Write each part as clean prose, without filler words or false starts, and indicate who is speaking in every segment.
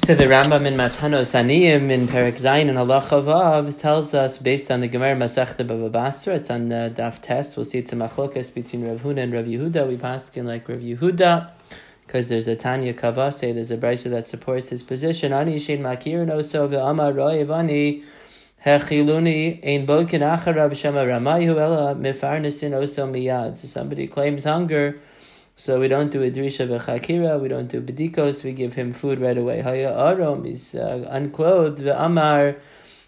Speaker 1: So the Rambam in Matanos Aniyim in Perek Zayin and Halacha Vav tells us, based on the Gemara Masechta Bava Basra, it's on Daf Tes. We'll see it's a machlokas between Rav Huna and Rav Yehuda. We pass in like Rav Yehuda, because there's a Tanya Kavase, there's a brisa that supports his position. Ani shein makir no so ve'amar ro'ev ani hechiluni ein bodkin acharav shema ramayu ela mifarnesin oso miyad. So somebody claims hunger, so we don't do a drisha v'chakira, we don't do bedikos, we give him food right away. Haya arom, he's unclothed, ve'amar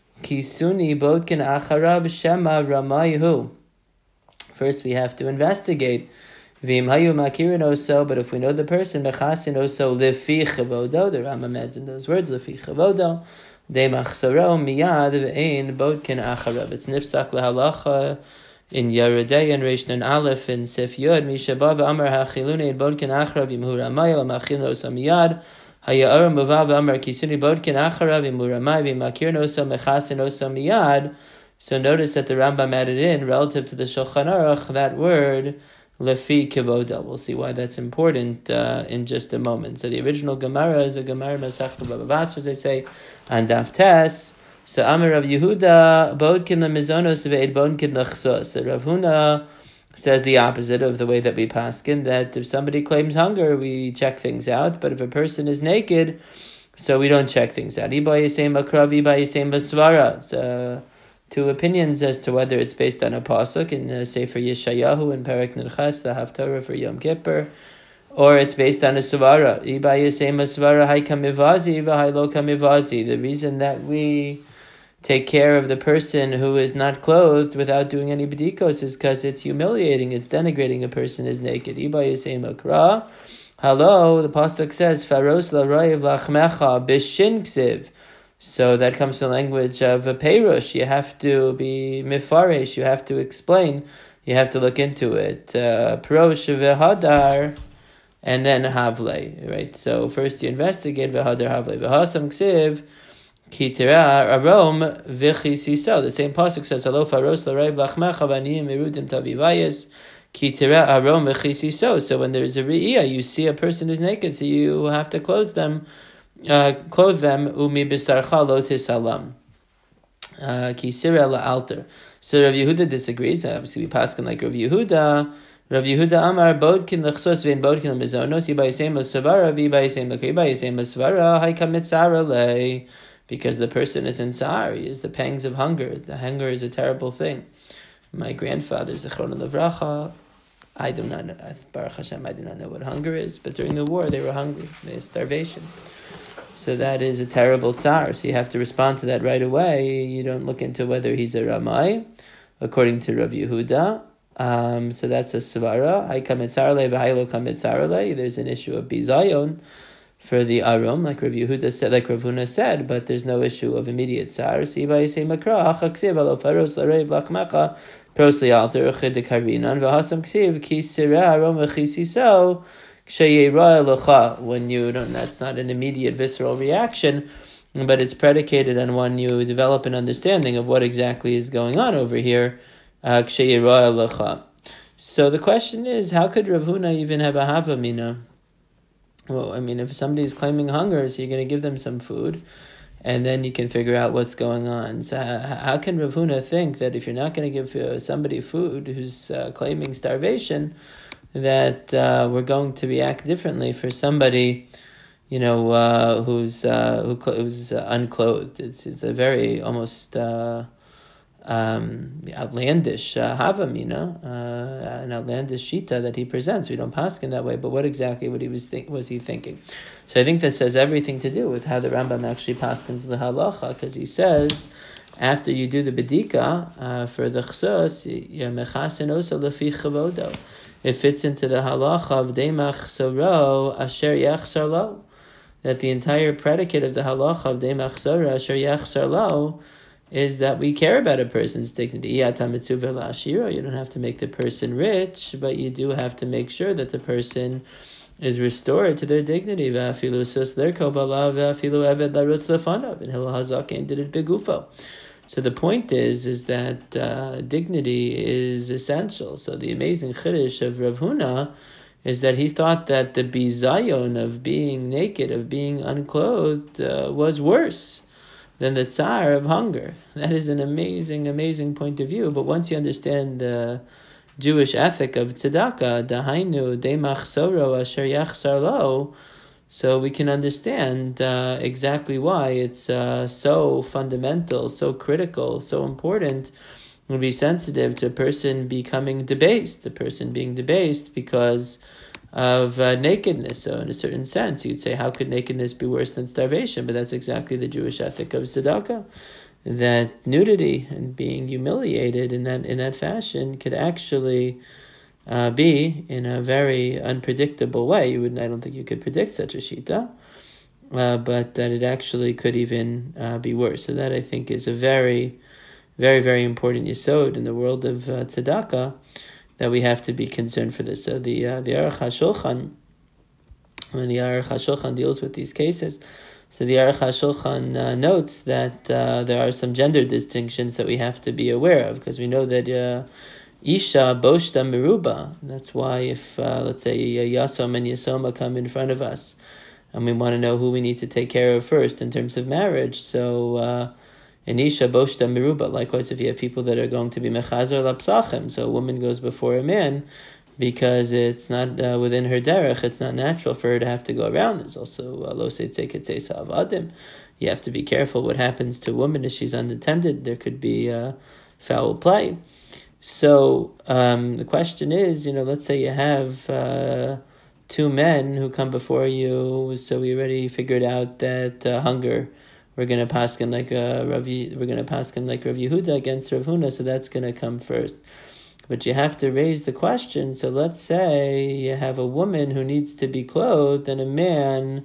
Speaker 1: kisuni bodkin acharav shema ramayu. First we have to investigate. V'im hayu makirin oso, but if we know the person, mechasin oso lefi chavodo, the Rambam adds in those words, lefi chavodo, de machsaro miyad ve'ein bodkin acharav. It's nifsak lehalacha in Yeridei and Reish Nun Aleph in Sif Yud, Mishabah ve'amar hachilune in bodkin acharav im huramay l'machin oso miyad, haya aram bava ve'amar kisuni bodkin acharav im huramay v'im makirin oso mechasin oso miyad. So notice that the Rambam added in, relative to the Shulchan Aruch, that word, Lefi Kivoda. We'll see why that's important in just a moment. So the original Gemara is a Gemara Masechta Bava Basra, as they say, and Daf Tes. So Amar Rav Yehuda, Bodkin lemizonos ve'ed bodkin lechsos. So Rav Huna says the opposite of the way that we paskin, that if somebody claims hunger, we check things out, but if a person is naked, so we don't check things out. Iba yisem b'krav, iba yisem b'svara. So two opinions as to whether it's based on a pasuk in Sefer Yeshayahu and Perek Nunches, the Haftarah for Yom Kippur, or it's based on a svara. Iba yisem svara hay kamivazi v'hay lo kamivazi. The reason that we take care of the person who is not clothed without doing any bedikos is because it's humiliating, it's denigrating a person is naked. Iba yisem akra. Hello, the pasuk says, Faros la roiv lachmecha b'shin ksiv. So that comes from the language of a peirush. You have to be mifaresh, you have to explain, you have to look into it. Perosh v'hadar, and then havle, right? So first you investigate v'hadar havle. V'hasam ksiv, ki tira arom v'chisiso. The same pasuk says, Halo faros l'raiv lachmecha v'aniyim merudim tavivayis, ki tira arom v'chisiso. So when there's a re'iyah, you see a person who's naked, so you have to clothe them, umi b'sarcha lo tisalam ki sira la'alter. So Rav Yehuda disagrees. Obviously we paskin like Rav Yehuda. Rav Yehuda amar bodkin lechsos vein bodkin l'mizonos iba yisem l'savara v'iba yisem l'kriba yisem l'savara hay kamitzara le, because the person is in sar, he is the pangs of hunger. The hunger is a terrible thing. My grandfather Zichron Levracha, I do not know, Baruch Hashem, I do not know what hunger is, but during the war they were hungry, they had starvation. So that is a terrible tsar. So you have to respond to that right away. You don't look into whether he's a Ramai, according to Rav Yehuda. So that's a svara. There's an issue of bizayon for the arum, like Rav Yehuda said, like Rav Huna said, but there's no issue of immediate tsar. So you say makra hachaksiv alo faros larev lachmecha prosli alter uchid dekarinan v'hasam ksiv ki sira arum v'chisiso. When you don't, that's not an immediate visceral reaction, but it's predicated on when you develop an understanding of what exactly is going on over here. So the question is, how could Rav Huna even have a havamina? Well, I mean, if somebody is claiming hunger, so you're going to give them some food, and then you can figure out what's going on. So how can Rav Huna think that if you're not going to give somebody food who's claiming starvation, that we're going to react differently for somebody, who's unclothed? It's a very almost outlandish havamina, an outlandish shita that he presents. We don't paskin that way, but what exactly was he thinking? So I think this has everything to do with how the Rambam actually paskins the halacha, because he says, after you do the bedika for the chsos, mechasin oso lefi chavodo. It fits into the halacha of demach soro asher yachsar lo, that the entire predicate of the halacha of demach soro asher yachsar lo is that we care about a person's dignity. You don't have to make the person rich, but you do have to make sure that the person is restored to their dignity. And Hillel Hazaken did it begufo. So the point is that dignity is essential. So the amazing chiddush of Rav Huna is that he thought that the bizayon of being naked, of being unclothed, was worse than the tsar of hunger. That is an amazing, amazing point of view. But once you understand the Jewish ethic of tzedakah, dahainu demach soro asher yachsar lo, so we can understand exactly why it's so fundamental, so critical, so important to be sensitive to a person becoming debased, the person being debased because of nakedness. So in a certain sense, you'd say, how could nakedness be worse than starvation? But that's exactly the Jewish ethic of tzedakah, that nudity and being humiliated in that fashion could actually be in a very unpredictable way. I don't think you could predict such a shita, but that it actually could even be worse. So that I think is a very, very, very important yesod in the world of tzedakah, that we have to be concerned for this. So the Aruch HaShulchan, when the Aruch HaShulchan deals with these cases, so the Aruch HaShulchan notes that there are some gender distinctions that we have to be aware of, because we know that Isha boshta meruba. That's why if, let's say, Yasom and Yasoma come in front of us, and we want to know who we need to take care of first in terms of marriage, so Anisha boshta meruba. Likewise, if you have people that are going to be mechazer lapsachem, so a woman goes before a man because it's not within her derech, it's not natural for her to have to go around. There's also lo seitzei ketzeisa avadim. You have to be careful what happens to a woman if she's unattended. There could be foul play. So the question is, let's say you have two men who come before you. So we already figured out that hunger, we're going to paskin like Rav Yehuda against Rav Huna, so that's going to come first. But you have to raise the question. So let's say you have a woman who needs to be clothed and a man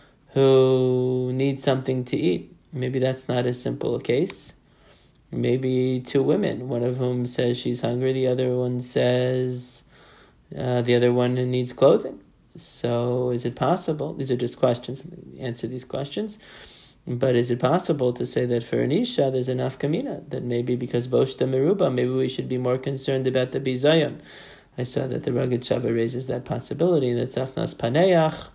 Speaker 1: who needs something to eat. Maybe that's not as simple a case. Maybe two women, one of whom says she's hungry, the other one says the other one needs clothing. So is it possible? These are just questions. Answer these questions. But is it possible to say that for Anisha there's enough kamina, that maybe because boshta meruba, maybe we should be more concerned about the bizayon? I saw that the Ragged Shava raises that possibility, that Tzafnas Paneach,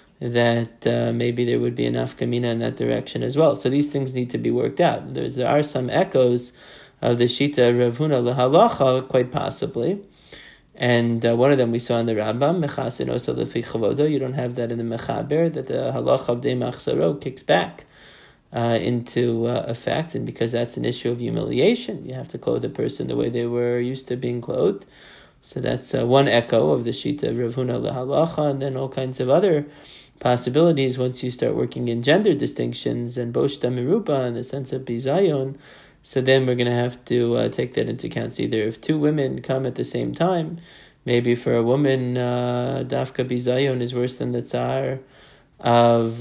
Speaker 1: that maybe there would be enough kamina in that direction as well. So these things need to be worked out. There are some echoes of the Shita Rav Huna lahalacha, quite possibly. And one of them we saw in the Rambam, Mechasin Osa Lefi Chavodo. You don't have that in the Mechaber, that the halacha of Demach Saro kicks back into effect, and because that's an issue of humiliation, you have to clothe the person the way they were used to being clothed. So that's one echo of the Shita of Rav Huna lahalacha, and then all kinds of other possibilities once you start working in gender distinctions and boshta meruba in the sense of bizayon. So then we're going to have to take that into account. So either if two women come at the same time, maybe for a woman, dafka bizayon is worse than the tsar of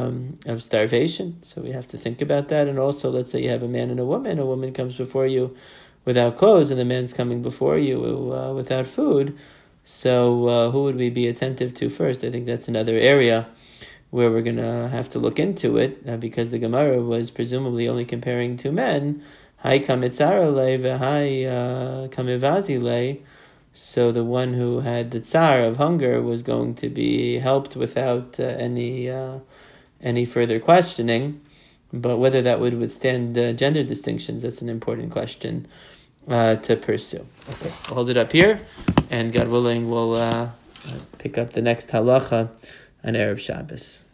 Speaker 1: starvation. So we have to think about that. And also, let's say you have a man and a woman comes before you without clothes, and the man's coming before you without food. So who would we be attentive to first? I think that's another area where we're going to have to look into it, because the Gemara was presumably only comparing two men. Hai kamitzara le v'hai kamivazi le. So the one who had the tsar of hunger was going to be helped without any further questioning. But whether that would withstand gender distinctions, that's an important question to pursue. Okay, we'll hold it up here, and God willing, we'll pick up the next halacha on Erev Shabbos.